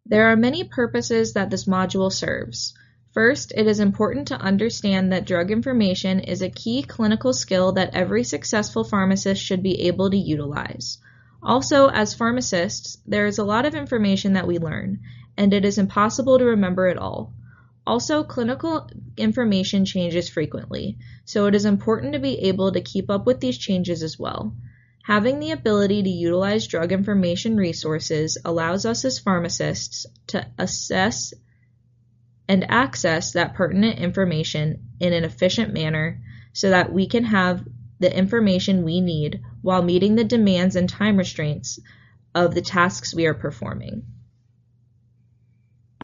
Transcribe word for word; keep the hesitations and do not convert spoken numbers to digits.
There are many purposes that this module serves. First, it is important to understand that drug information is a key clinical skill that every successful pharmacist should be able to utilize. Also, as pharmacists, there is a lot of information that we learn, and it is impossible to remember it all. Also, clinical information changes frequently, so it is important to be able to keep up with these changes as well. Having the ability to utilize drug information resources allows us as pharmacists to assess and access that pertinent information in an efficient manner so that we can have the information we need while meeting the demands and time restraints of the tasks we are performing.